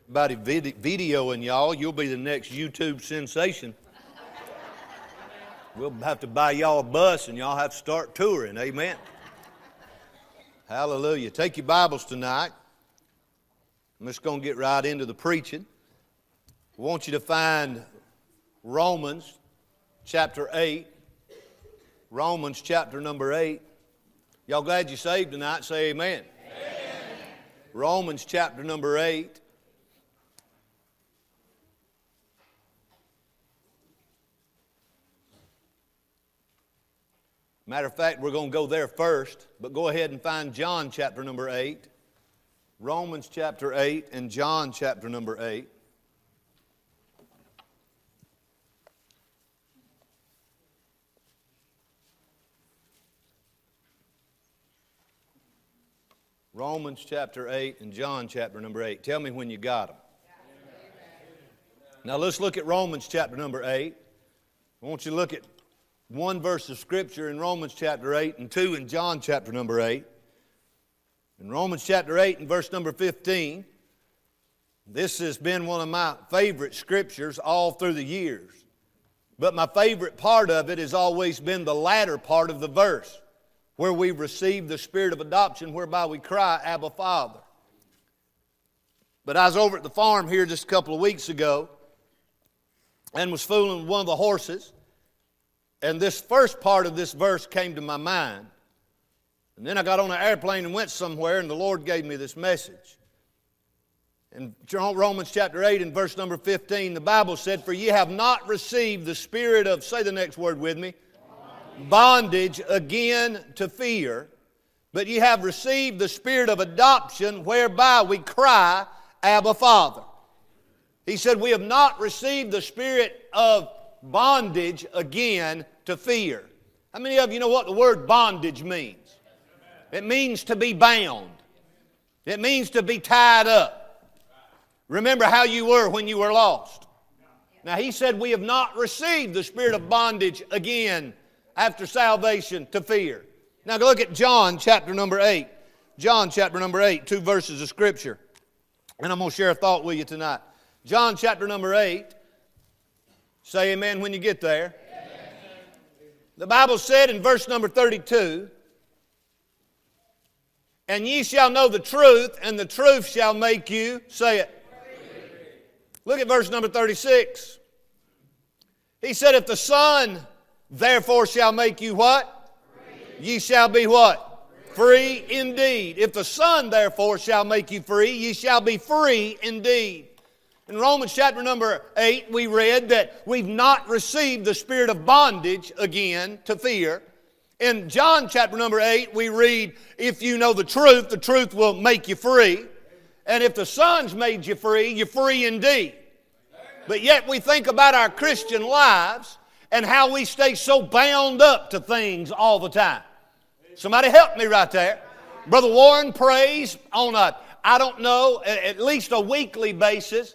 Everybody videoing y'all. You'll be the next YouTube sensation. We'll have to buy y'all a bus and y'all have to start touring. Amen. Hallelujah. Take your Bibles tonight. I'm just going to get right into the preaching. I want you to find Romans chapter 8. Romans chapter number 8. Y'all glad you're saved tonight? Say amen. Amen. Romans chapter number 8. Matter of fact, we're going to go there first, but go ahead and find John chapter number 8. Romans chapter 8 and John chapter number 8. Romans chapter 8 and John chapter number 8. Tell me when you got them. Now let's look at Romans chapter number 8. I want you to look at one verse of Scripture in Romans chapter 8 and two in John chapter number 8. In Romans chapter 8 and verse number 15, this has been one of my favorite Scriptures all through the years. But my favorite part of it has always been the latter part of the verse, where we receive the spirit of adoption, whereby we cry, Abba, Father. But I was over at the farm here just a couple of weeks ago and was fooling with one of the horses. And this first part of this verse came to my mind. And then I got on an airplane and went somewhere, and the Lord gave me this message. In Romans chapter 8 and verse number 15, the Bible said, "For ye have not received the spirit of," say the next word with me, "bondage again to fear, but ye have received the spirit of adoption, whereby we cry, Abba, Father." He said, we have not received the spirit of bondage again to fear. How many of you know what the word bondage means? It means to be bound. It means to be tied up. Remember how you were when you were lost. Now he said we have not received the spirit of bondage again after salvation to fear. Now go look at John chapter number 8. John chapter number 8, two verses of Scripture. And I'm going to share a thought with you tonight. John chapter number 8. Say amen when you get there. Amen. The Bible said in verse number 32, "And ye shall know the truth, and the truth shall make you," say it. Free. Look at verse number 36. He said, "If the Son therefore shall make you what? Free. Ye shall be what? Free. Free indeed. If the Son therefore shall make you free, ye shall be free indeed." In Romans chapter number 8, we read that we've not received the spirit of bondage again to fear. In John chapter number 8, we read, "If you know the truth will make you free. And if the Son's made you free, you're free indeed." But yet we think about our Christian lives and how we stay so bound up to things all the time. Somebody help me right there. Brother Warren prays on at least a weekly basis.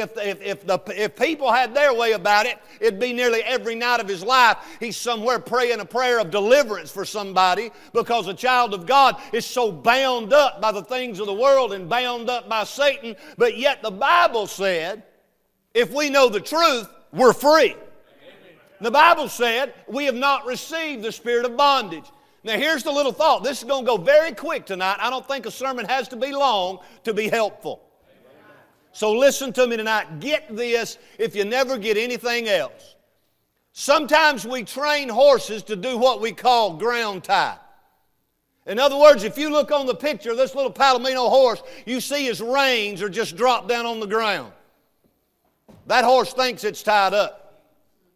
If people had their way about it, it'd be nearly every night of his life he's somewhere praying a prayer of deliverance for somebody, because a child of God is so bound up by the things of the world and bound up by Satan. But yet the Bible said, if we know the truth, we're free. The Bible said we have not received the spirit of bondage. Now here's the little thought. This is going to go very quick tonight. I don't think a sermon has to be long to be helpful. So listen to me tonight. Get this if you never get anything else. Sometimes we train horses to do what we call ground tie. In other words, if you look on the picture of this little Palomino horse, you see his reins are just dropped down on the ground. That horse thinks it's tied up.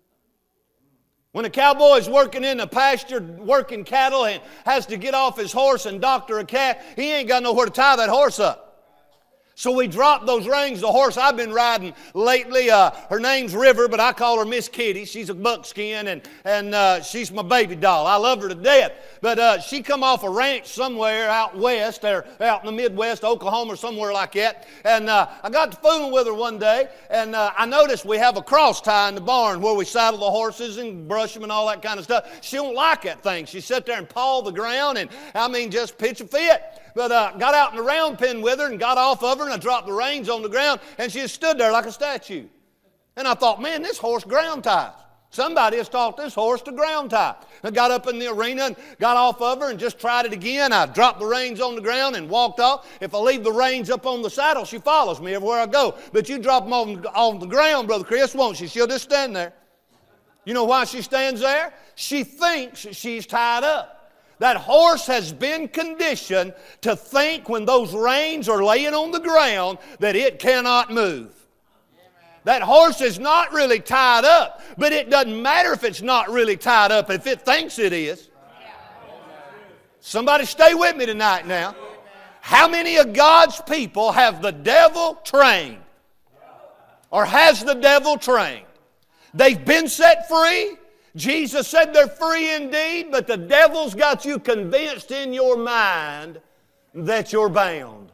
When a cowboy's working in a pasture, working cattle, and has to get off his horse and doctor a calf, he ain't got nowhere to tie that horse up. So we drop those reins. The horse I've been riding lately, her name's River, but I call her Miss Kitty. She's a buckskin, and she's my baby doll. I love her to death. But she come off a ranch somewhere out west, or out in the Midwest, Oklahoma, or somewhere like that. And I got to fooling with her one day, and I noticed we have a cross tie in the barn where we saddle the horses and brush them and all that kind of stuff. She don't like that thing. She sit there and paw the ground and, just pitch a fit. But got out in the round pen with her and got off of her, and I dropped the reins on the ground, and she just stood there like a statue. And I thought, man, this horse ground ties. Somebody has taught this horse to ground tie. I got up in the arena and got off of her and just tried it again. I dropped the reins on the ground and walked off. If I leave the reins up on the saddle, she follows me everywhere I go. But you drop them on the ground, Brother Chris, won't she? She'll just stand there. You know why she stands there? She thinks she's tied up. That horse has been conditioned to think when those reins are laying on the ground that it cannot move. That horse is not really tied up, but it doesn't matter if it's not really tied up if it thinks it is. Somebody stay with me tonight now. How many of God's people have the devil trained? Or has the devil trained? They've been set free. Jesus said they're free indeed, but the devil's got you convinced in your mind that you're bound.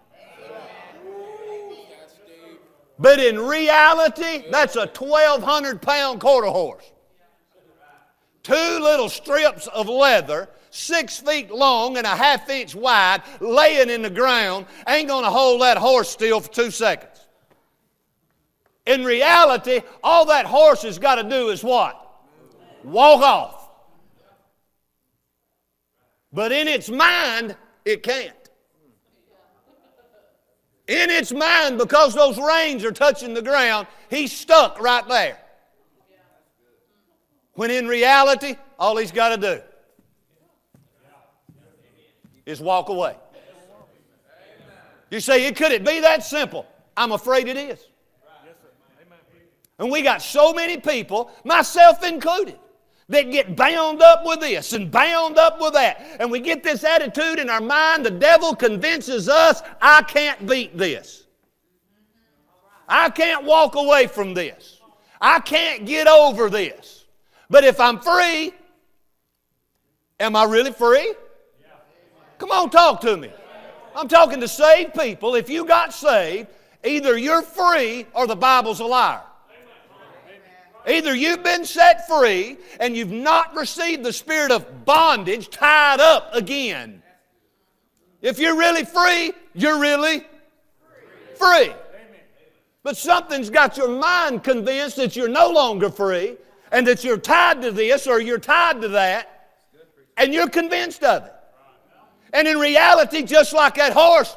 But in reality, that's a 1,200-pound quarter horse. 2 little strips of leather, 6 feet long and a half-inch wide, laying in the ground, ain't going to hold that horse still for 2 seconds. In reality, all that horse has got to do is what? Walk off. But in its mind, it can't. In its mind, because those reins are touching the ground, he's stuck right there. When in reality, all he's got to do is walk away. You say, could it be that simple? I'm afraid it is. And we got so many people, myself included, that get bound up with this and bound up with that. And we get this attitude in our mind, the devil convinces us, I can't beat this. I can't walk away from this. I can't get over this. But if I'm free, am I really free? Come on, talk to me. I'm talking to saved people. If you got saved, either you're free or the Bible's a liar. Either you've been set free and you've not received the spirit of bondage tied up again. If you're really free, you're really free. But something's got your mind convinced that you're no longer free and that you're tied to this or you're tied to that, and you're convinced of it. And in reality, just like that horse,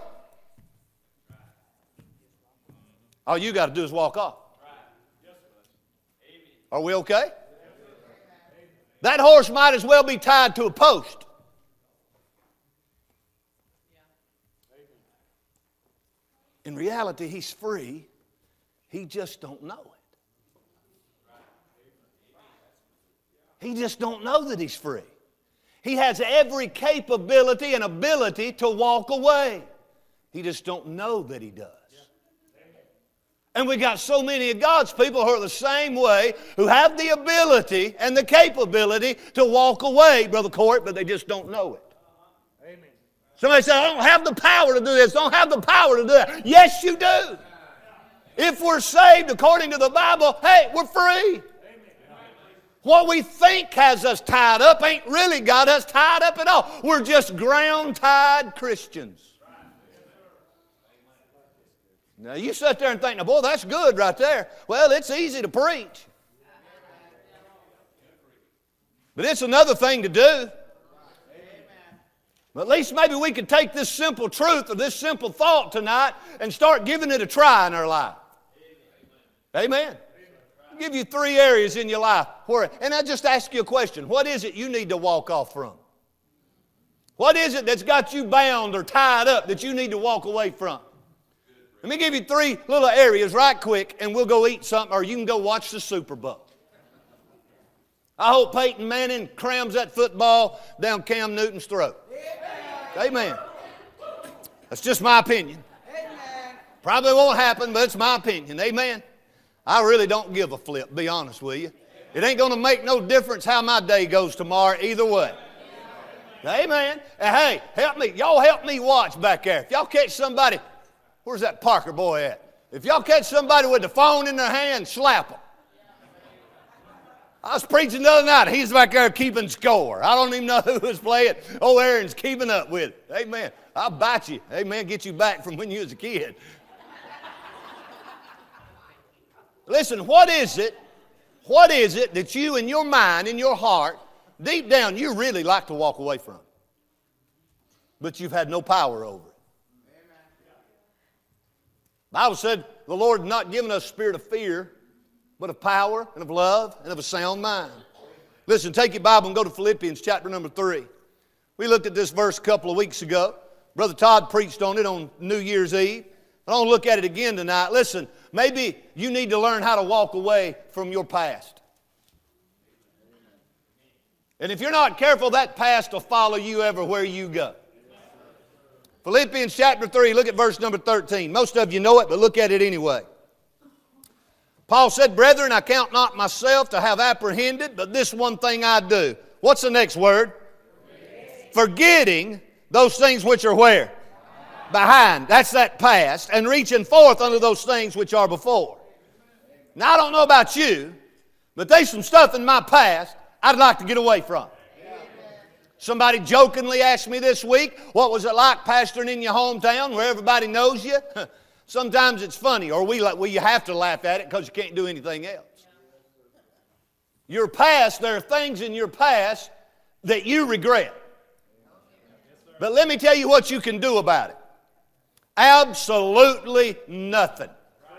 all you got to do is walk off. Are we okay? That horse might as well be tied to a post. In reality, he's free. He just don't know it. He just don't know that he's free. He has every capability and ability to walk away. He just don't know that he does. And we got so many of God's people who are the same way, who have the ability and the capability to walk away, Brother Court, but they just don't know it. Amen. Somebody said, I don't have the power to do this. Don't have the power to do that. Yes, you do. If we're saved according to the Bible, hey, we're free. What we think has us tied up ain't really got us tied up at all. We're just ground-tied Christians. Now, you sit there and think, now, boy, that's good right there. Well, it's easy to preach. But it's another thing to do. But at least maybe we could take this simple truth or this simple thought tonight and start giving it a try in our life. Amen. I'll give you 3 areas in your life where, and I just ask you a question. What is it you need to walk off from? What is it that's got you bound or tied up that you need to walk away from? Let me give you 3 little areas right quick, and we'll go eat something, or you can go watch the Super Bowl. I hope Peyton Manning crams that football down Cam Newton's throat. Amen. That's just my opinion. Probably won't happen, but it's my opinion. Amen. I really don't give a flip, be honest with you. It ain't going to make no difference how my day goes tomorrow either way. Amen. And hey, help me. Y'all help me watch back there. If y'all catch somebody... Where's that Parker boy at? If y'all catch somebody with the phone in their hand, slap them. I was preaching the other night. He's back there keeping score. I don't even know who was playing. Oh, Aaron's keeping up with it. Amen. I'll bite you. Amen. Get you back from when you was a kid. Listen, what is it that you in your mind, in your heart, deep down, you really like to walk away from? But you've had no power over it. The Bible said the Lord had not given us a spirit of fear, but of power and of love and of a sound mind. Listen, take your Bible and go to Philippians chapter number 3. We looked at this verse a couple of weeks ago. Brother Todd preached on it on New Year's Eve. I don't look at it again tonight. Listen, maybe you need to learn how to walk away from your past. And if you're not careful, that past will follow you everywhere you go. Philippians chapter 3, look at verse number 13. Most of you know it, but look at it anyway. Paul said, "Brethren, I count not myself to have apprehended, but this one thing I do." What's the next word? Forgetting those things which are where? Behind. That's that past. And reaching forth unto those things which are before. Now, I don't know about you, but there's some stuff in my past I'd like to get away from. Somebody jokingly asked me this week, what was it like pastoring in your hometown where everybody knows you? Sometimes it's funny, or you have to laugh at it because you can't do anything else. Your past, there are things in your past that you regret. But let me tell you what you can do about it. Absolutely nothing.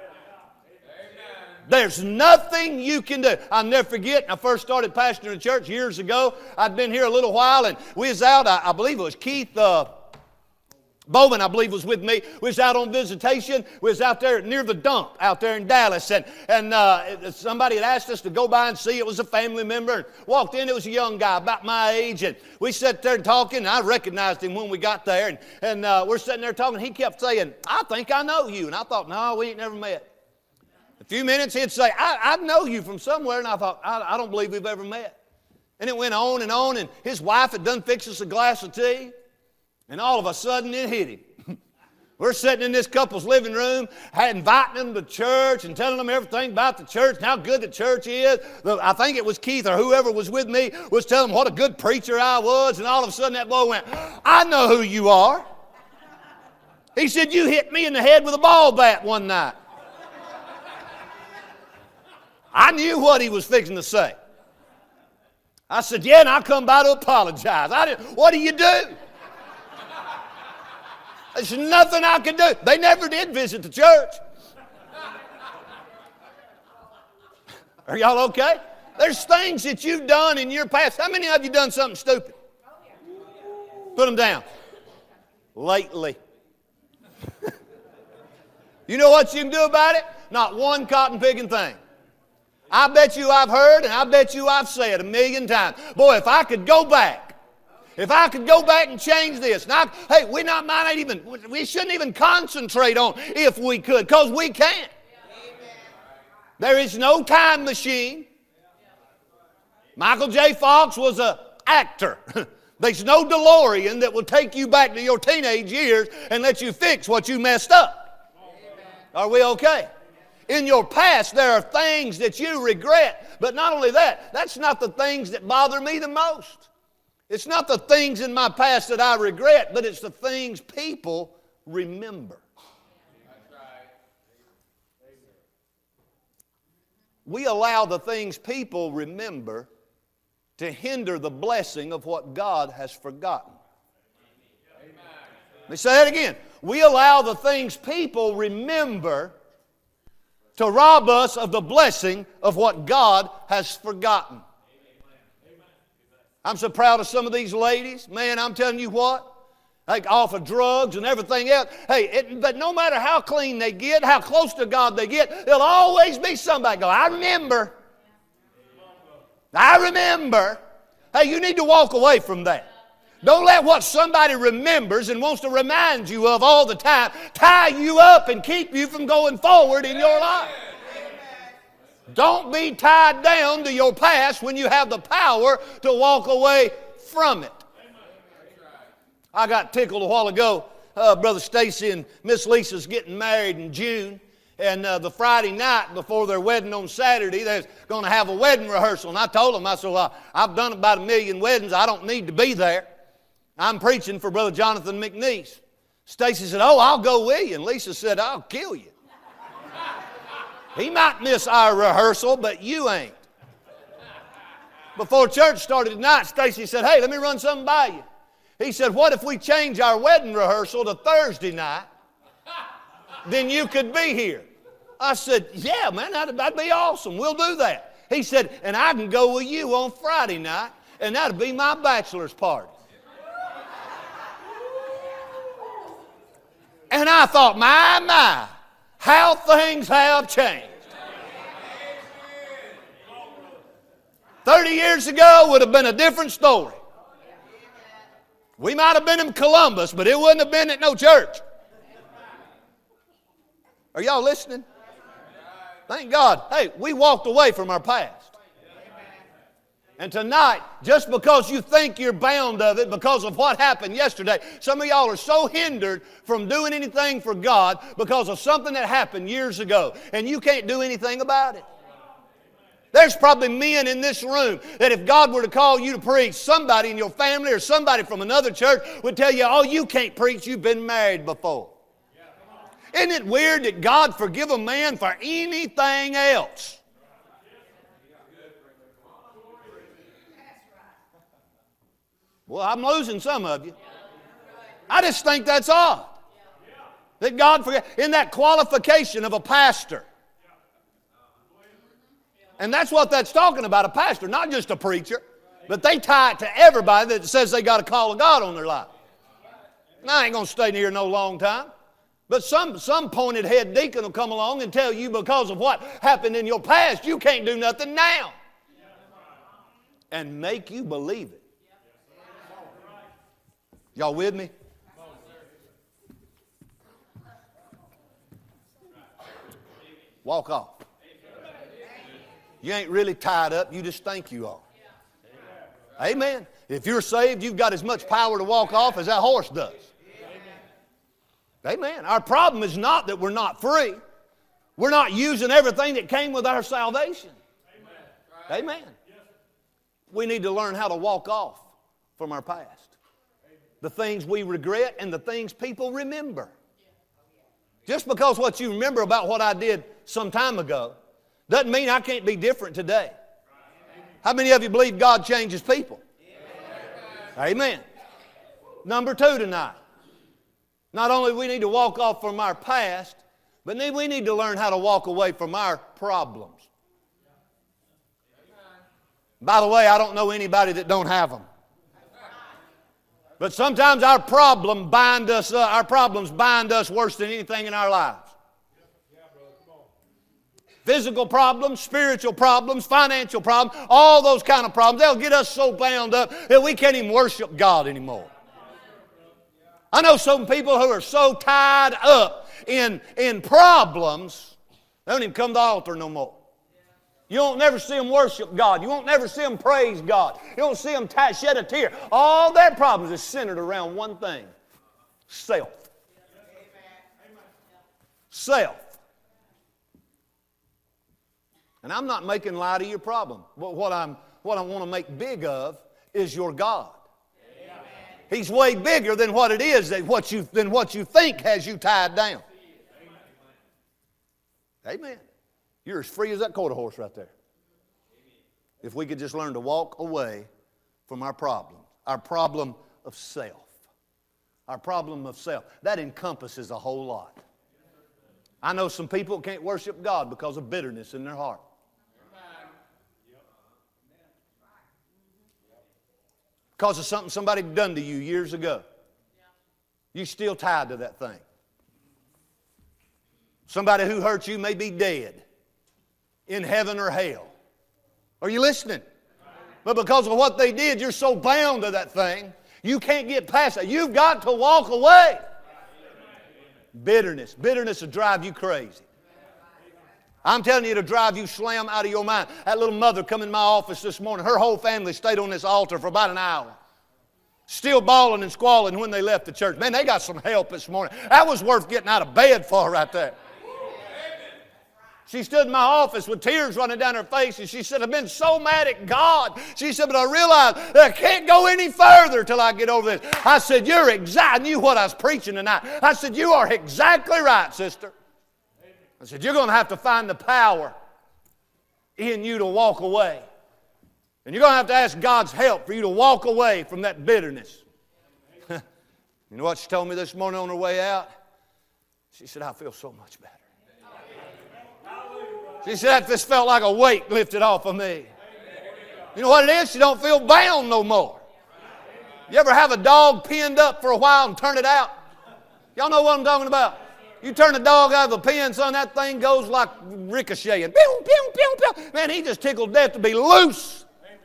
There's nothing you can do. I'll never forget, I first started pastoring a church years ago. I'd been here a little while, and we was out, I believe it was Keith Bowman, I believe, was with me. We was out on visitation. We was out there near the dump out there in Dallas, and somebody had asked us to go by and see. It was a family member. And walked in, it was a young guy about my age, and we sat there talking, and I recognized him when we got there, and we're sitting there talking. He kept saying, "I think I know you," and I thought, "No, we ain't never met." A few minutes, he'd say, I know you from somewhere, and I thought, I don't believe we've ever met. And it went on, and his wife had done fix us a glass of tea, and all of a sudden it hit him. We're sitting in this couple's living room, inviting them to church and telling them everything about the church and how good the church is. I think it was Keith or whoever was with me was telling them what a good preacher I was, and all of a sudden that boy went, "I know who you are." He said, "You hit me in the head with a ball bat one night." I knew what he was fixing to say. I said, "Yeah, and I come by to apologize." What do you do? There's nothing I can do. They never did visit the church. Are y'all okay? There's things that you've done in your past. How many of you done something stupid? Put them down. Lately. You know what you can do about it? Not one cotton picking thing. I bet you I've heard and I bet you I've said 1,000,000 times, boy, if I could go back and change this. Now, hey, we shouldn't even concentrate on if we could, because we can't. There is no time machine. Michael J. Fox was an actor. There's no DeLorean that will take you back to your teenage years and let you fix what you messed up. Are we okay? In your past, there are things that you regret. But not only that, that's not the things that bother me the most. It's not the things in my past that I regret, but it's the things people remember. We allow the things people remember to hinder the blessing of what God has forgotten. Let me say that again. We allow the things people remember to rob us of the blessing of what God has forgotten. I'm so proud of some of these ladies. Man, I'm telling you what, like off of drugs and everything else. But no matter how clean they get, how close to God they get, there'll always be somebody go, "I remember. I remember." Hey, you need to walk away from that. Don't let what somebody remembers and wants to remind you of all the time tie you up and keep you from going forward in your life. Don't be tied down to your past when you have the power to walk away from it. I got tickled a while ago. Brother Stacy and Miss Lisa's getting married in June. And the Friday night before their wedding on Saturday, they're going to have a wedding rehearsal. And I told them, I said, "Well, I've done about 1,000,000 weddings. I don't need to be there. I'm preaching for Brother Jonathan McNeese." Stacy said, oh, I'll go with you. And Lisa said, I'll kill you. He might miss our rehearsal, but you ain't. Before church started tonight, Stacy said, hey, let me run something by you. He said, what if we change our wedding rehearsal to Thursday night? Then you could be here. I said, yeah, man, that'd be awesome. We'll do that. He said, and I can go with you on Friday night, and that'll be my bachelor's party. And I thought, my, how things have changed. 30 years ago would have been a different story. We might have been in Columbus, but it wouldn't have been at no church. Are y'all listening? Thank God. Hey, we walked away from our past. And tonight, just because you think you're bound of it because of what happened yesterday, some of y'all are so hindered from doing anything for God because of something that happened years ago, and you can't do anything about it. There's probably men in this room that if God were to call you to preach, somebody in your family or somebody from another church would tell you, oh, you can't preach, you've been married before. Isn't it weird that God forgive a man for anything else? Well, I'm losing some of you. I just think that's odd. That God forgive, in that qualification of a pastor. And that's what that's talking about, a pastor, not just a preacher. But they tie it to everybody that says they got a call of God on their life. And I ain't going to stay here no long time. But some pointed head deacon will come along and tell you because of what happened in your past, you can't do nothing now. And make you believe it. Y'all with me? Walk off. You ain't really tied up, you just think you are. Amen. If you're saved, you've got as much power to walk off as that horse does. Amen. Our problem is not that we're not free. We're not using everything that came with our salvation. Amen. We need to learn how to walk off from our past. The things we regret and the things people remember. Just because what you remember about what I did some time ago doesn't mean I can't be different today. How many of you believe God changes people? Amen. Number 2 tonight. Not only do we need to walk off from our past, but we need to learn how to walk away from our problems. By the way, I don't know anybody that don't have them. But sometimes our problems bind us worse than anything in our lives. Physical problems, spiritual problems, financial problems, all those kind of problems, they'll get us so bound up that we can't even worship God anymore. I know some people who are so tied up in problems, they don't even come to the altar no more. You won't never see them worship God. You won't never see them praise God. You won't see them shed a tear. All their problems is centered around one thing. Self. Self. And I'm not making light of your problem. But what I want to make big of is your God. He's way bigger than what it is, than what you think has you tied down. Amen. You're as free as that quarter horse right there. If we could just learn to walk away from our problem of self. Our problem of self. That encompasses a whole lot. I know some people can't worship God because of bitterness in their heart. Because of something somebody done to you years ago. You're still tied to that thing. Somebody who hurt you may be dead, in heaven or hell. Are you listening? But because of what they did, you're so bound to that thing, you can't get past it. You've got to walk away. Bitterness. Bitterness will drive you crazy. I'm telling you, it'll drive you slam out of your mind. That little mother come in my office this morning. Her whole family stayed on this altar for about an hour. Still bawling and squalling when they left the church. Man, they got some help this morning. That was worth getting out of bed for right there. She stood in my office with tears running down her face, and she said, I've been so mad at God. She said, but I realized that I can't go any further till I get over this. I said, I knew what I was preaching tonight. I said, you are exactly right, sister. I said, you're going to have to find the power in you to walk away. And you're going to have to ask God's help for you to walk away from that bitterness. You know what she told me this morning on her way out? She said, I feel so much better. She said, this felt like a weight lifted off of me. You know what it is? She don't feel bound no more. You ever have a dog pinned up for a while and turn it out? Y'all know what I'm talking about? You turn a dog out of the pen, son, that thing goes like ricocheting. Pew, pew, pew, pew. Man, he just tickled death to be loose.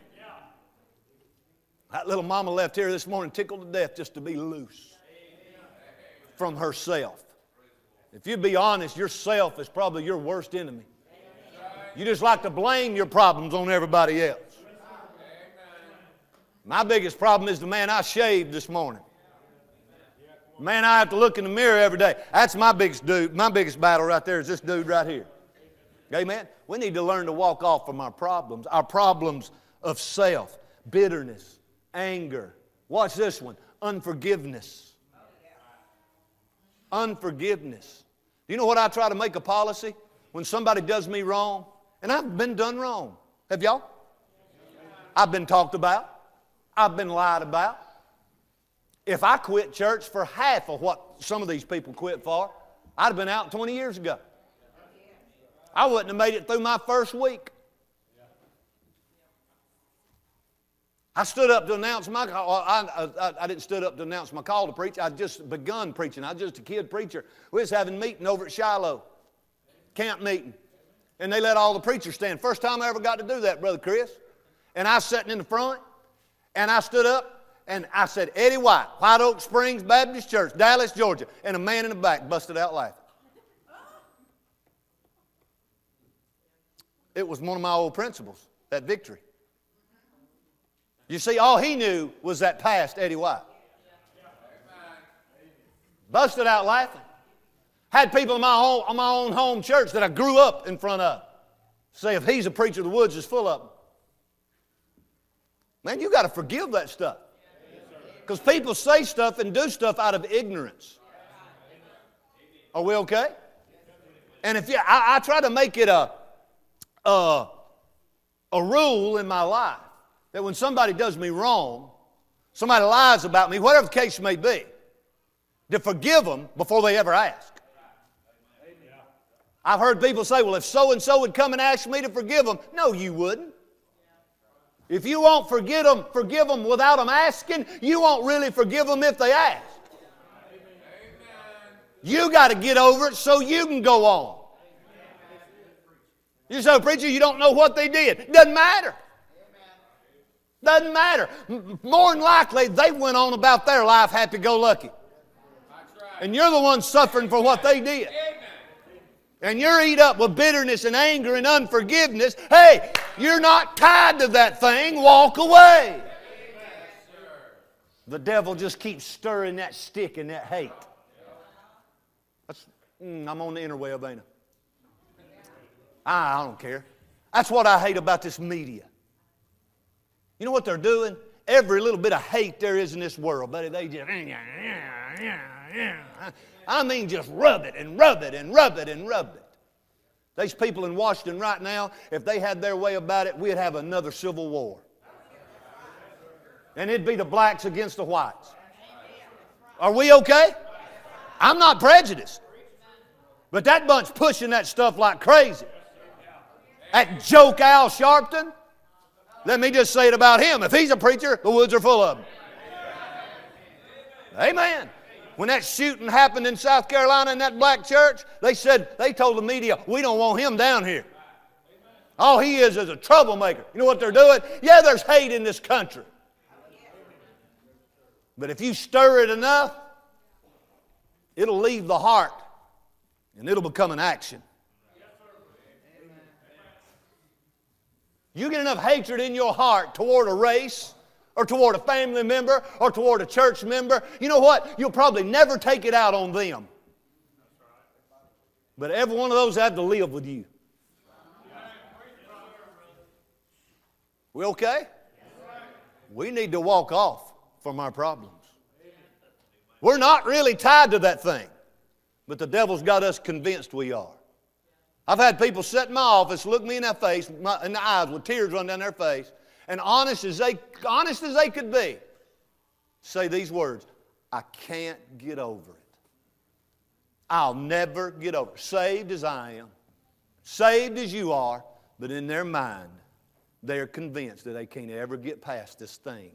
That little mama left here this morning tickled to death just to be loose from herself. If you be honest, yourself is probably your worst enemy. You just like to blame your problems on everybody else. My biggest problem is the man I shaved this morning. The man I have to look in the mirror every day. That's my biggest biggest battle right there is this dude right here. Amen? We need to learn to walk off from our problems of self, bitterness, anger. Watch this one, unforgiveness. Unforgiveness. Do you know what I try to make a policy? When somebody does me wrong, and I've been done wrong. Have y'all? I've been talked about. I've been lied about. If I quit church for half of what some of these people quit for, I'd have been out 20 years ago. I wouldn't have made it through my first week. I stood up to announce my call. I didn't stood up to announce my call to preach. I'd just begun preaching. I was just a kid preacher. We was having a meeting over at Shiloh, camp meeting. And they let all the preachers stand. First time I ever got to do that, Brother Chris. And I was sitting in the front, and I stood up, and I said, Eddie White, White Oak Springs Baptist Church, Dallas, Georgia. And a man in the back busted out laughing. It was one of my old principles, that victory. You see, all he knew was that past Eddie White. Busted out laughing. Had people in my own home church that I grew up in front of say, if he's a preacher, the woods is full of them. Man, you got to forgive that stuff. Because people say stuff and do stuff out of ignorance. Are we okay? And if I try to make it a rule in my life that when somebody does me wrong, somebody lies about me, whatever the case may be, to forgive them before they ever ask. I've heard people say, well, if so-and-so would come and ask me to forgive them. No, you wouldn't. If you won't forgive them without them asking, you won't really forgive them if they ask. You got to get over it so you can go on. You say, preacher, you don't know what they did. Doesn't matter. Doesn't matter. More than likely, they went on about their life happy-go-lucky. And you're the one suffering for what they did. And you're eat up with bitterness and anger and unforgiveness. Hey, you're not tied to that thing. Walk away. The devil just keeps stirring that stick and that hate. I'm on the interweb, ain't I? I don't care. That's what I hate about this media. You know what they're doing? Every little bit of hate there is in this world, buddy, they just... I mean, just rub it and rub it and rub it and rub it. These people in Washington right now, if they had their way about it, we'd have another civil war. And it'd be the blacks against the whites. Are we okay? I'm not prejudiced. But that bunch pushing that stuff like crazy. That joke Al Sharpton, let me just say it about him. If he's a preacher, the woods are full of them. Amen. When that shooting happened in South Carolina in that black church, they told the media, we don't want him down here. All he is a troublemaker. You know what they're doing? Yeah, there's hate in this country. But if you stir it enough, it'll leave the heart and it'll become an action. You get enough hatred in your heart toward a race, or toward a family member, or toward a church member, you know what? You'll probably never take it out on them. But every one of those have to live with you. We okay? We need to walk off from our problems. We're not really tied to that thing, but the devil's got us convinced we are. I've had people sit in my office, look me in the face, in the eyes with tears running down their face, and honest as they could be, say these words, I can't get over it. I'll never get over it. Saved as I am, saved as you are, but in their mind, they're convinced that they can't ever get past this thing.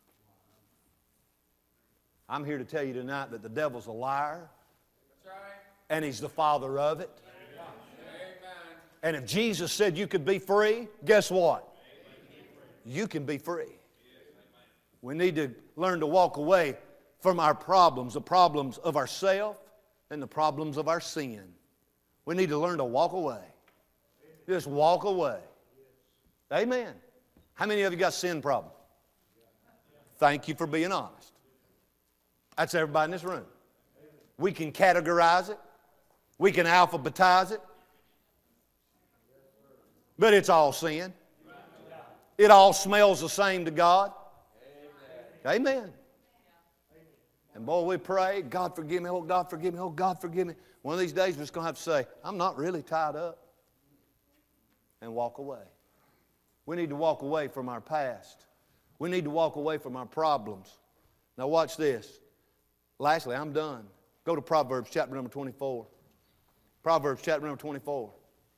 I'm here to tell you tonight that the devil's a liar, and he's the father of it. And if Jesus said you could be free, guess what? You can be free. We need to learn to walk away from our problems, the problems of ourself and the problems of our sin. We need to learn to walk away. Just walk away. Amen. How many of you got sin problems? Thank you for being honest. That's everybody in this room. We can categorize it. We can alphabetize it. But it's all sin. It all smells the same to God. Amen. And boy, we pray, God forgive me, oh God forgive me, oh God forgive me. One of these days we're just going to have to say, I'm not really tied up. And walk away. We need to walk away from our past. We need to walk away from our problems. Now watch this. Lastly, I'm done. Go to Proverbs chapter number 24. Proverbs chapter number 24.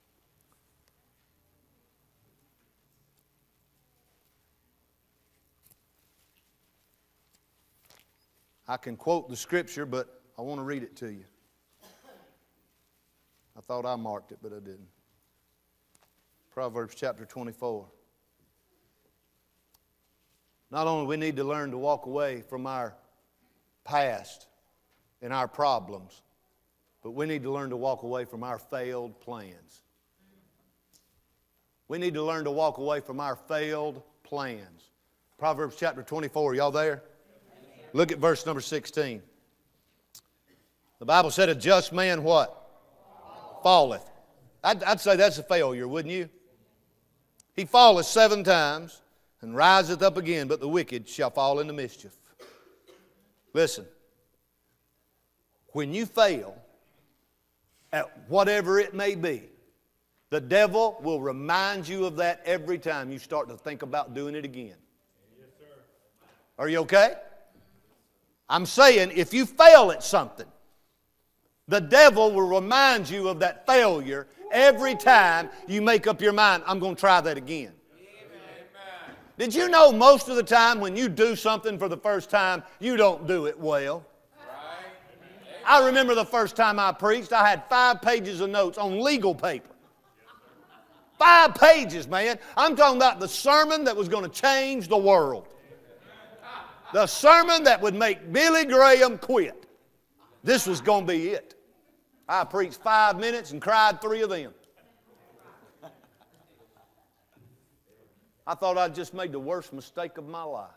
I can quote the scripture, but I want to read it to you. I thought I marked it, but I didn't. Proverbs chapter 24. Not only do we need to learn to walk away from our past and our problems, but we need to learn to walk away from our failed plans. We need to learn to walk away from our failed plans. Proverbs chapter 24, y'all there? Look at verse number 16. The Bible said a just man what? Falleth. I'd say that's a failure, wouldn't you? He falleth 7 times and riseth up again, but the wicked shall fall into mischief. Listen, when you fail at whatever it may be, the devil will remind you of that every time you start to think about doing it again. Yes, sir. Are you okay? I'm saying if you fail at something, the devil will remind you of that failure every time you make up your mind, I'm going to try that again. Amen. Did you know most of the time when you do something for the first time, you don't do it well? Right. I remember the first time I preached, I had 5 pages of notes on legal paper. 5 pages, man. I'm talking about the sermon that was going to change the world. The sermon that would make Billy Graham quit. This was going to be it. I preached 5 minutes and cried 3 of them. I thought I'd just made the worst mistake of my life.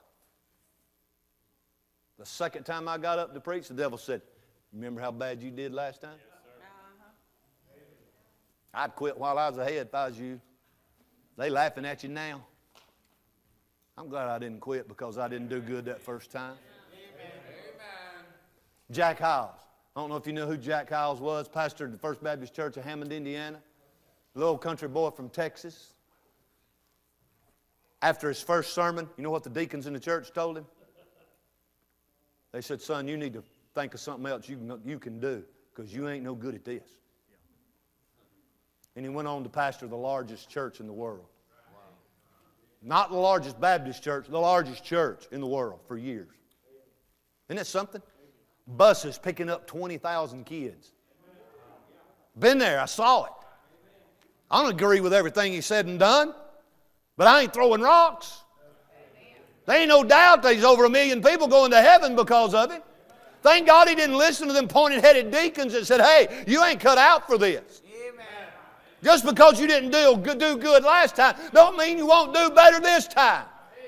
The second time I got up to preach, the devil said, remember how bad you did last time? Yes, I'd quit while I was ahead if I was you. They laughing at you now. I'm glad I didn't quit because I didn't do good that first time. Amen. Jack Hiles. I don't know if you know who Jack Hiles was. Pastor of the First Baptist Church of Hammond, Indiana. A little country boy from Texas. After his first sermon, you know what the deacons in the church told him? They said, son, you need to think of something else you can do because you ain't no good at this. And he went on to pastor the largest church in the world. Not the largest Baptist church, the largest church in the world for years. Isn't that something? Buses picking up 20,000 kids. Been there, I saw it. I don't agree with everything he said and done, but I ain't throwing rocks. There ain't no doubt there's over 1 million people going to heaven because of it. Thank God he didn't listen to them pointed-headed deacons that said, hey, you ain't cut out for this. Just because you didn't do good last time don't mean you won't do better this time.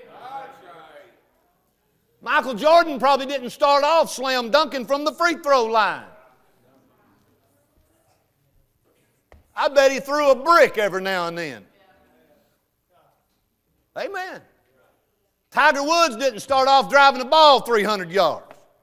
Michael Jordan probably didn't start off slam dunking from the free throw line. I bet he threw a brick every now and then. Amen. Tiger Woods didn't start off driving the ball 300 yards.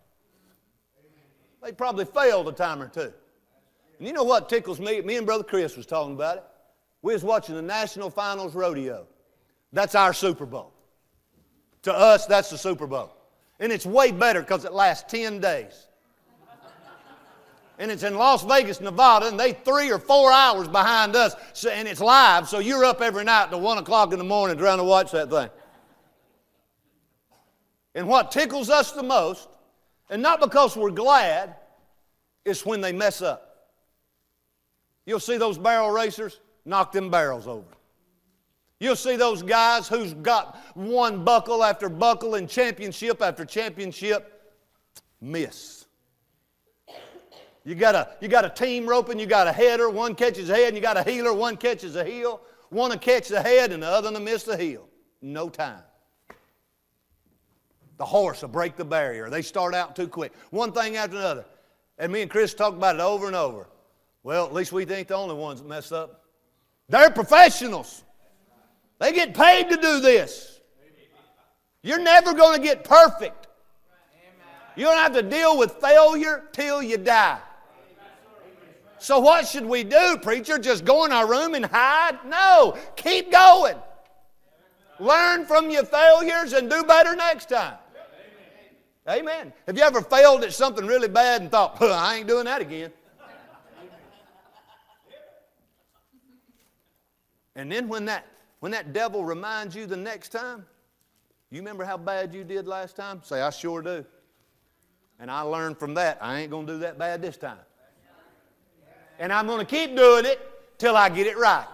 They probably failed a time or two. And you know what tickles me? Me and Brother Chris was talking about it. We was watching the National Finals Rodeo. That's our Super Bowl. To us, that's the Super Bowl. And it's way better because it lasts 10 days. And it's in Las Vegas, Nevada, and they 3 or 4 hours behind us. So, and it's live, so you're up every night till 1 o'clock in the morning trying to watch that thing. And what tickles us the most, and not because we're glad, is when they mess up. You'll see those barrel racers knock them barrels over. You'll see those guys who's got won buckle after buckle and championship after championship miss. You got a team roping, you got a header, one catches a head, and you got a heeler, one catches a heel. One will catch the head and the other will miss the heel. No time. The horse will break the barrier. They start out too quick. One thing after another. And me and Chris talked about it over and over. Well, at least we ain't the only ones that mess up. They're professionals. They get paid to do this. You're never going to get perfect. You don't have to deal with failure till you die. So what should we do, preacher? Just go in our room and hide? No, keep going. Learn from your failures and do better next time. Amen. Have you ever failed at something really bad and thought, I ain't doing that again? And then when that devil reminds you the next time, you remember how bad you did last time? Say, I sure do. And I learned from that, I ain't going to do that bad this time. And I'm going to keep doing it till I get it right.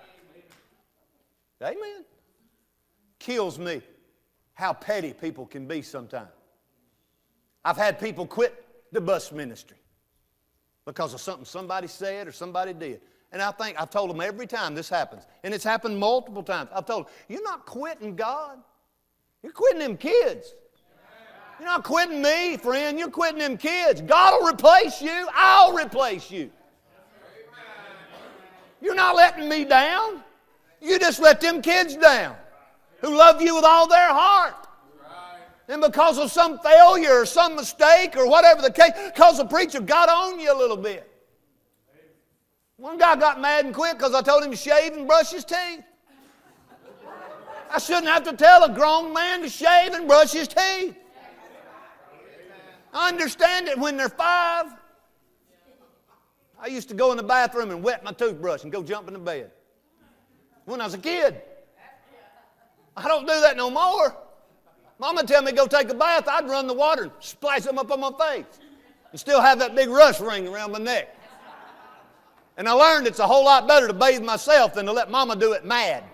Amen. Kills me how petty people can be sometimes. I've had people quit the bus ministry because of something somebody said or somebody did. And I've told them every time this happens, and it's happened multiple times. I've told them, you're not quitting God. You're quitting them kids. You're not quitting me, friend. You're quitting them kids. God will replace you. I'll replace you. You're not letting me down. You just let them kids down who love you with all their heart. And because of some failure or some mistake or whatever the case, because the preacher got on you a little bit. One guy got mad and quit because I told him to shave and brush his teeth. I shouldn't have to tell a grown man to shave and brush his teeth. I understand it when they're 5. I used to go in the bathroom and wet my toothbrush and go jump in the bed when I was a kid. I don't do that no more. Mama tell me to go take a bath, I'd run the water and splash them up on my face and still have that big rush ring around my neck. And I learned it's a whole lot better to bathe myself than to let Mama do it mad.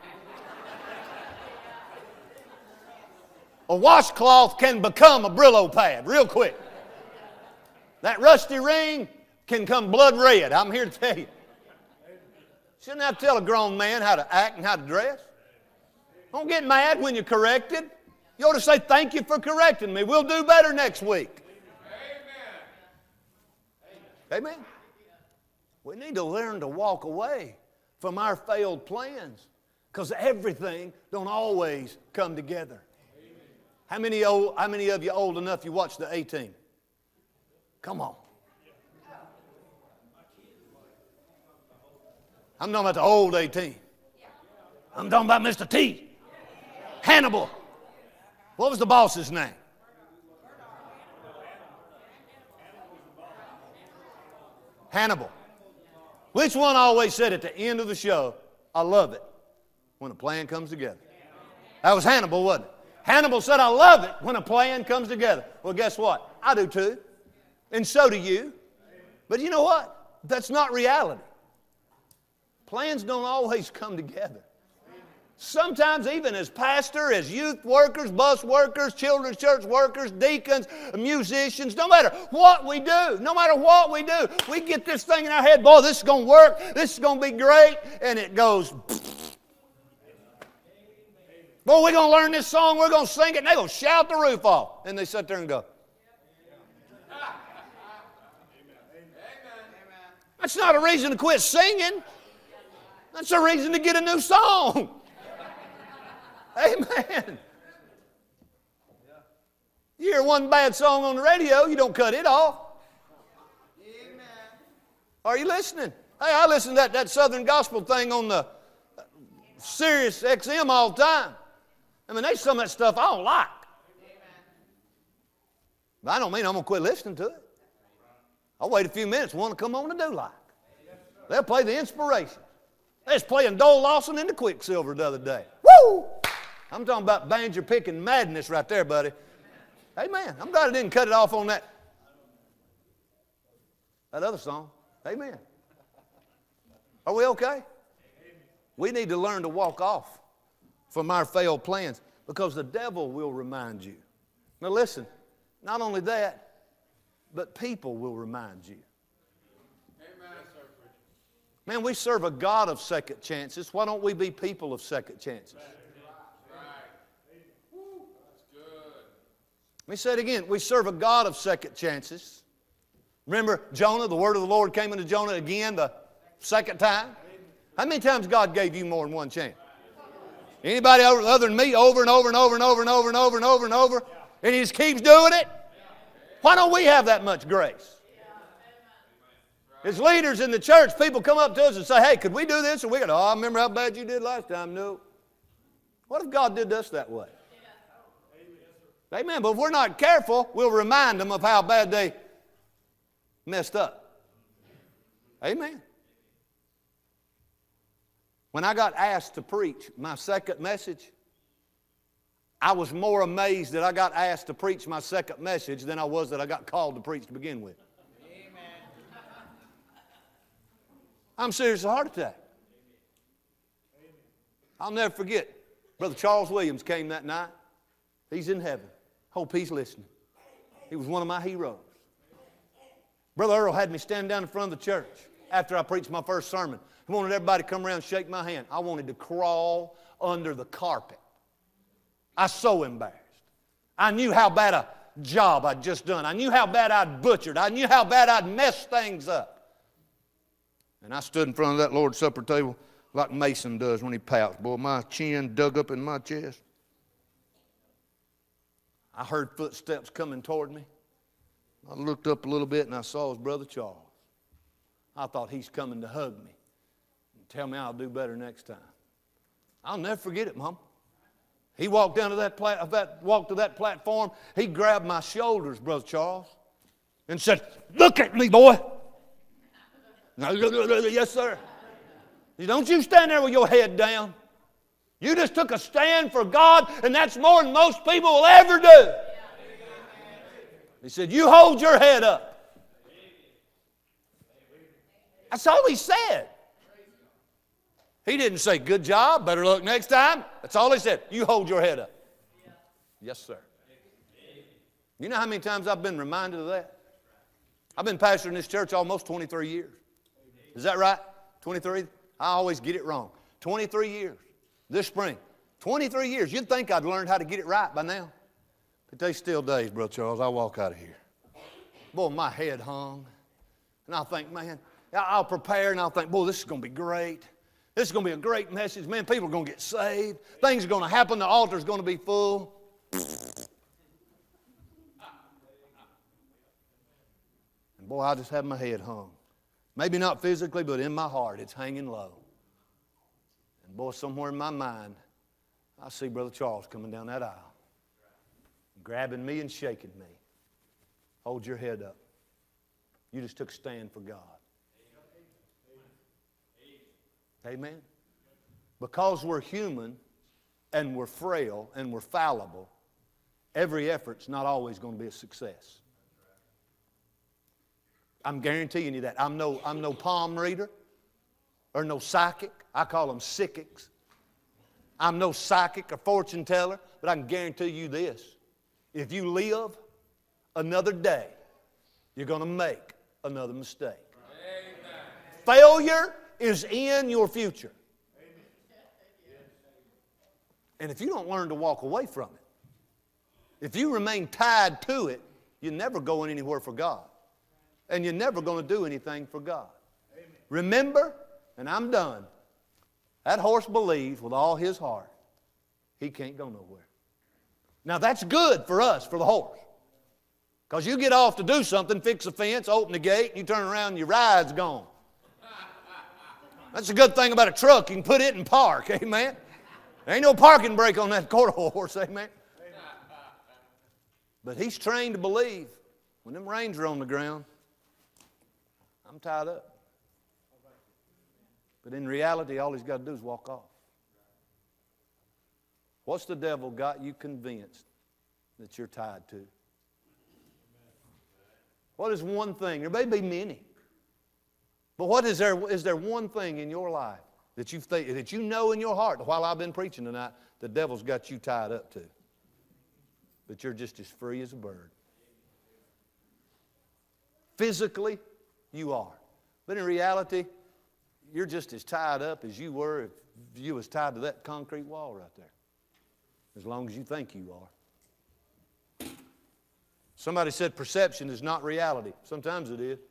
A washcloth can become a Brillo pad real quick. That rusty ring can come blood red. I'm here to tell you. Shouldn't have to tell a grown man how to act and how to dress. Don't get mad when you're corrected. You ought to say, thank you for correcting me. We'll do better next week. Amen. Amen. We need to learn to walk away from our failed plans because everything don't always come together. How many of you old enough you watch the A-Team? Come on. I'm talking about the old A-Team. I'm talking about Mr. T. Hannibal. What was the boss's name? Hannibal. Which one always said at the end of the show, I love it when a plan comes together? That was Hannibal, wasn't it? Hannibal said, I love it when a plan comes together. Well, guess what? I do too. And so do you. But you know what? That's not reality. Plans don't always come together. Sometimes even as pastor, as youth workers, bus workers, children's church workers, deacons, musicians, no matter what we do, we get this thing in our head, boy, this is going to work, this is going to be great, and it goes, boy, we're going to learn this song, we're going to sing it, and they're going to shout the roof off. And they sit there and go. That's not a reason to quit singing. That's a reason to get a new song. Amen. You hear one bad song on the radio, you don't cut it off. Amen. Are you listening? Hey, I listen to that Southern Gospel thing on the Sirius XM all the time. I mean, there's some of that stuff I don't like. But I don't mean I'm going to quit listening to it. I'll wait a few minutes, one to come on and do like. They'll play the inspiration. They was playing Dole Lawson into Quicksilver the other day. Woo! I'm talking about banjo picking madness right there, buddy. Amen. I'm glad I didn't cut it off on that other song. Amen. Are we okay? We need to learn to walk off from our failed plans because the devil will remind you. Now listen, not only that, but people will remind you. Man, we serve a God of second chances. Why don't we be people of second chances? Let me say it again. We serve a God of second chances. Remember Jonah, the word of the Lord came into Jonah again the second time. How many times God gave you more than one chance? Anybody other than me over and over and over and over and over and over and over and over? And He just keeps doing it? Why don't we have that much grace? As leaders in the church, people come up to us and say, hey, could we do this? And we go, oh, I remember how bad you did last time. No. What if God did us that way? Amen. But if we're not careful, we'll remind them of how bad they messed up. Amen. When I got asked to preach my second message, I was more amazed that I got asked to preach my second message than I was that I got called to preach to begin with. Amen. I'm serious as a heart attack. I'll never forget. Brother Charles Williams came that night. He's in heaven. Hope he's listening. He was one of my heroes. Brother Earl had me stand down in front of the church after I preached my first sermon. He wanted everybody to come around and shake my hand. I wanted to crawl under the carpet. I was so embarrassed. I knew how bad a job I'd just done. I knew how bad I'd butchered. I knew how bad I'd messed things up. And I stood in front of that Lord's Supper table like Mason does when he pouts. Boy, my chin dug up in my chest. I heard footsteps coming toward me. I looked up a little bit and I saw his brother Charles. I thought he's coming to hug me and tell me I'll do better next time. I'll never forget it, Mom. He walked down to that platform. He grabbed my shoulders, Brother Charles, and said, "Look at me, boy." Yes, sir. He said, "Don't you stand there with your head down. You just took a stand for God, and that's more than most people will ever do." He said, "You hold your head up." That's all he said. He didn't say, "Good job, better luck next time." That's all he said. "You hold your head up." Yes, sir. You know how many times I've been reminded of that? I've been pastoring this church almost 23 years. Is that right? 23? I always get it wrong. 23 years. This spring. 23 years. You'd think I'd learned how to get it right by now. But they still days, Brother Charles. I walk out of here. Boy, my head hung. And I'll think, man, I'll prepare and I'll think, boy, this is going to be great. This is going to be a great message. Man, people are going to get saved. Things are going to happen. The altar's going to be full. And boy, I just have my head hung. Maybe not physically, but in my heart, it's hanging low. And boy, somewhere in my mind, I see Brother Charles coming down that aisle, grabbing me and shaking me. Hold your head up. You just took a stand for God. Amen? Because we're human and we're frail and we're fallible, every effort's not always going to be a success. I'm guaranteeing you that. I'm no palm reader or no psychic. I call them psychics. I'm no psychic or fortune teller, but I can guarantee you this. If you live another day, you're going to make another mistake. Amen. Failure is in your future. Amen. And if you don't learn to walk away from it, if you remain tied to it, you're never going anywhere for God. And you're never going to do anything for God. Amen. Remember, and I'm done, that horse believes with all his heart. he can't go nowhere. Now that's good for us, for the horse. Because you get off to do something, fix a fence, open the gate, and you turn around and your ride's gone. That's a good thing about a truck. You can put it in park, amen. There ain't no parking brake on that quarter horse, amen. But he's trained to believe when them reins are on the ground, I'm tied up. But in reality, all he's got to do is walk off. What's the devil got you convinced that you're tied to? What is one thing? There may be many. But what is there one thing in your life that you know in your heart, while I've been preaching tonight, the devil's got you tied up to? But you're just as free as a bird. Physically, you are. But in reality, you're just as tied up as you were if you was tied to that concrete wall right there. As long as you think you are. Somebody said perception is not reality. Sometimes it is.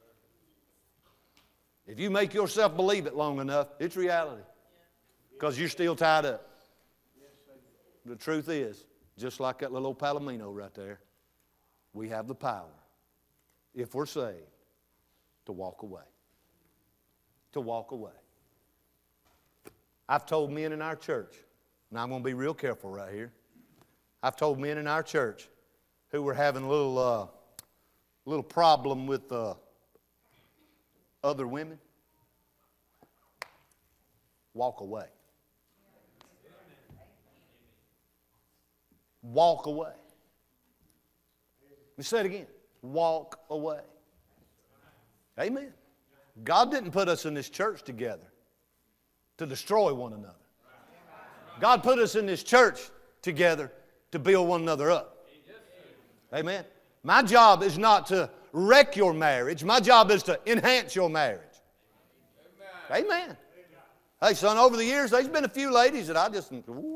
If you make yourself believe it long enough, it's reality. Because you're still tied up. The truth is, just like that little old Palomino right there, we have the power, if we're saved, to walk away. To walk away. I've told men in our church, and I'm going to be real careful right here. I've told men in our church who were having a little problem with other women, walk away. Walk away. Let me say it again. Walk away. Amen. God didn't put us in this church together to destroy one another. God put us in this church together to build one another up. Amen. My job is not to wreck your marriage. My job is to enhance your marriage. Amen. Hey, son, over the years, there's been a few ladies that I just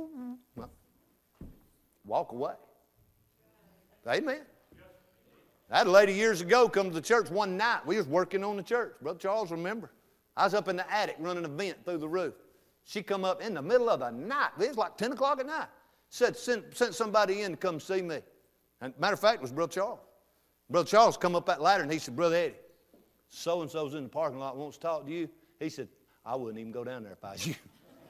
walk away. Amen. I had a lady years ago come to the church one night. We was working on the church. Brother Charles, remember? I was up in the attic running a vent through the roof. She come up in the middle of the night. It was like 10 o'clock at night. Sent somebody in to come see me. And matter of fact, it was Brother Charles. Brother Charles come up that ladder and he said, Brother Eddie, so-and-so's in the parking lot, wants to talk to you. He said, I wouldn't even go down there if I was you.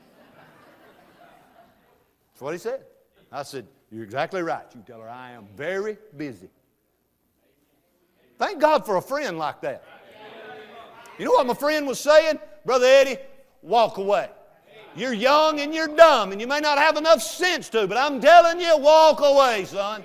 That's what he said. I said, you're exactly right. You tell her I am very busy. Thank God for a friend like that. You know what my friend was saying? Brother Eddie, walk away. You're young and you're dumb and you may not have enough sense to, but I'm telling you, walk away, son.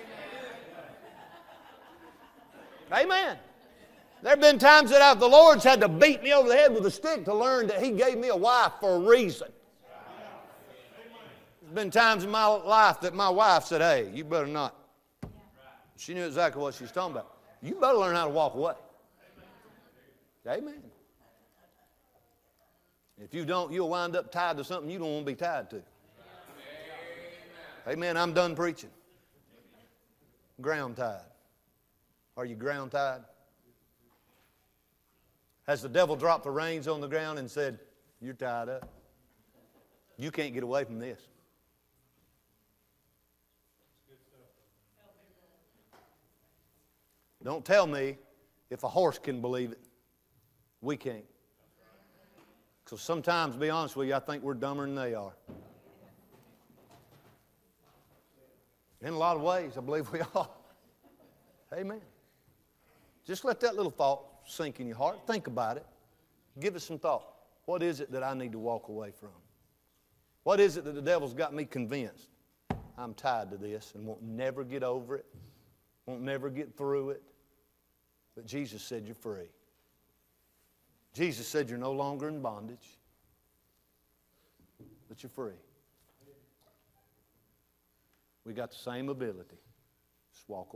Amen. There have been times that the Lord's had to beat me over the head with a stick to learn that He gave me a wife for a reason. There's been times in my life that my wife said, hey, you better not. She knew exactly what she was talking about. You better learn how to walk away. Amen. If you don't, you'll wind up tied to something you don't want to be tied to. Amen. I'm done preaching. Ground tied. Are you ground tied? Has the devil dropped the reins on the ground and said, you're tied up? You can't get away from this. Don't tell me if a horse can believe it. We can't. Because sometimes, to be honest with you, I think we're dumber than they are. In a lot of ways, I believe we are. Amen. Just let that little thought sink in your heart. Think about it. Give it some thought. What is it that I need to walk away from? What is it that the devil's got me convinced? I'm tied to this and won't never get over it. Won't never get through it. But Jesus said you're free. Jesus said you're no longer in bondage. But you're free. We got the same ability. Just walk away.